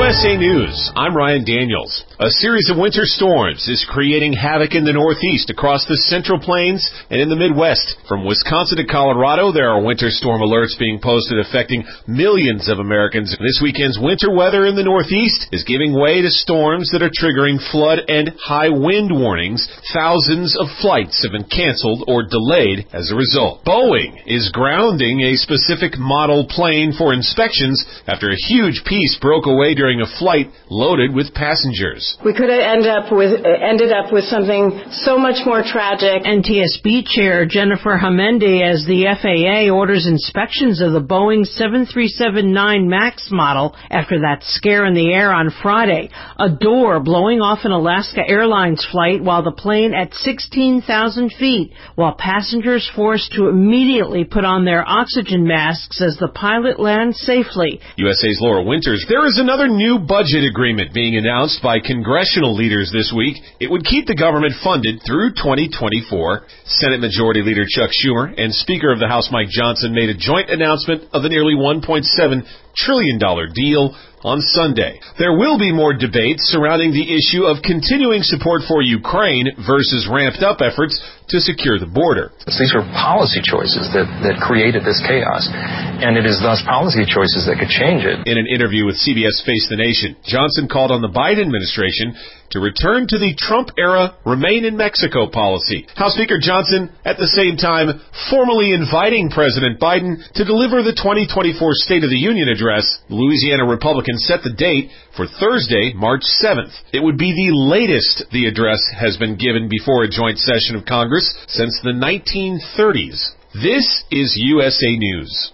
USA News, I'm Ryan Daniels. A series of winter storms is creating havoc in the Northeast, across the Central Plains, and in the Midwest. From Wisconsin to Colorado, there are winter storm alerts being posted affecting millions of Americans. This weekend's winter weather in the Northeast is giving way to storms that are triggering flood and high wind warnings. Thousands of flights have been canceled or delayed as a result. Boeing is grounding a specific model plane for inspections after a huge piece broke away during a flight loaded with passengers. We could have ended up with something so much more tragic. NTSB Chair Jennifer Hamendi, as the FAA orders inspections of the Boeing 737-9 MAX model after that scare in the air on Friday. A door blowing off an Alaska Airlines flight while the plane at 16,000 feet, while passengers forced to immediately put on their oxygen masks as the pilot lands safely. USA's Laura Winters. There is another new budget agreement being announced by congressional leaders this week. It would keep the government funded through 2024. Senate Majority Leader Chuck Schumer and Speaker of the House Mike Johnson made a joint announcement of the nearly $1.7 trillion deal on Sunday. There will be more debate surrounding the issue of continuing support for Ukraine versus ramped up efforts to secure the border. These were policy choices that created this chaos, and it is thus policy choices that could change it. In an interview with CBS Face the Nation, Johnson called on the Biden administration to return to the Trump-era Remain in Mexico policy. House Speaker Johnson, at the same time, formally inviting President Biden to deliver the 2024 State of the Union address. The Louisiana Republicans set the date for Thursday, March 7th. It would be the latest the address has been given before a joint session of Congress since the 1930s. This is USA News.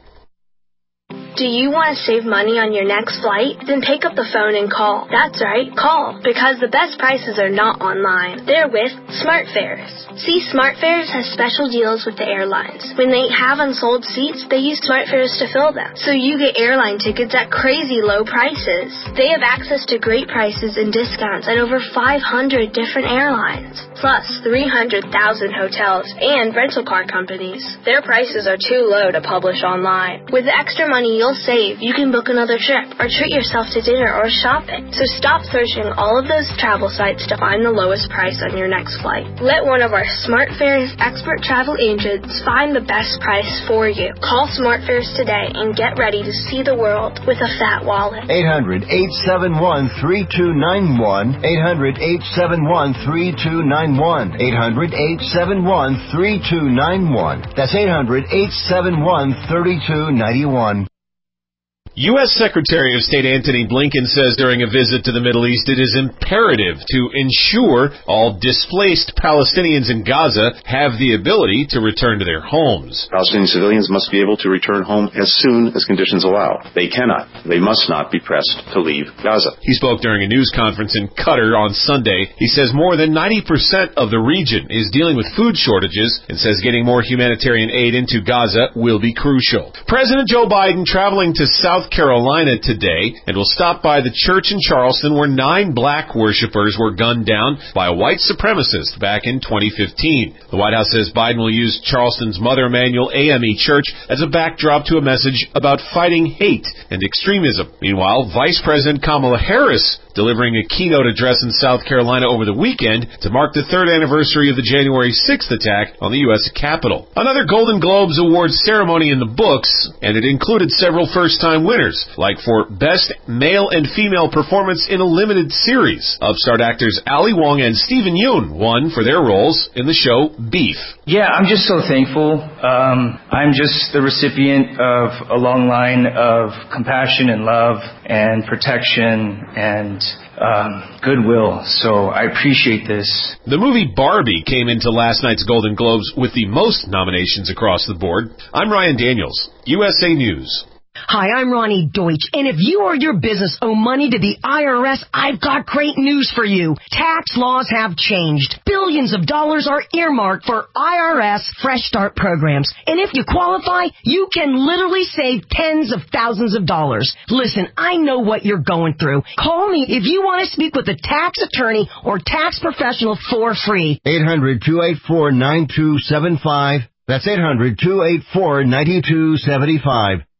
Do you want to save money on your next flight? Then pick up the phone and call. That's right, call. Because the best prices are not online. They're with SmartFares. See, SmartFares has special deals with the airlines. When they have unsold seats, they use SmartFares to fill them. So you get airline tickets at crazy low prices. They have access to great prices and discounts at over 500 different airlines. Plus 300,000 hotels and rental car companies. Their prices are too low to publish online. With the extra money you'll save, you can book another trip or treat yourself to dinner or shopping. So stop searching all of those travel sites to find the lowest price on your next flight. Let one of our SmartFares expert travel agents find the best price for you. Call SmartFares today and get ready to see the world with a fat wallet. 800-871-3291. 800-871-3291. 800-871-3291. That's 800-871-3291. U.S. Secretary of State Antony Blinken says during a visit to the Middle East it is imperative to ensure all displaced Palestinians in Gaza have the ability to return to their homes. Palestinian civilians must be able to return home as soon as conditions allow. They must not be pressed to leave Gaza. He spoke during a news conference in Qatar on Sunday. He says more than 90% of the region is dealing with food shortages and says getting more humanitarian aid into Gaza will be crucial. President Joe Biden traveling to South Carolina today and will stop by the church in Charleston where 9 black worshipers were gunned down by a white supremacist back in 2015. The White House says Biden will use Charleston's Mother Emanuel AME Church as a backdrop to a message about fighting hate and extremism. Meanwhile, Vice President Kamala Harris delivering a keynote address in South Carolina over the weekend to mark the 3rd anniversary of the January 6th attack on the U.S. Capitol. Another Golden Globes Awards ceremony in the books, and it included several first-time winners, like for Best Male and Female Performance in a Limited Series. Upstart actors Ali Wong and Steven Yeun won for their roles in the show Beef. Yeah, I'm just so thankful. I'm just the recipient of a long line of compassion and love and protection and goodwill, so I appreciate this. The movie Barbie came into last night's Golden Globes with the most nominations across the board. I'm Ryan Daniels, USA News. Hi, I'm Ronnie Deutsch, and if you or your business owe money to the IRS, I've got great news for you. Tax laws have changed. Billions of dollars are earmarked for IRS Fresh Start programs, and if you qualify, you can literally save tens of thousands of dollars. Listen, I know what you're going through. Call me if you want to speak with a tax attorney or tax professional for free. 800-284-9275. That's 800-284-9275.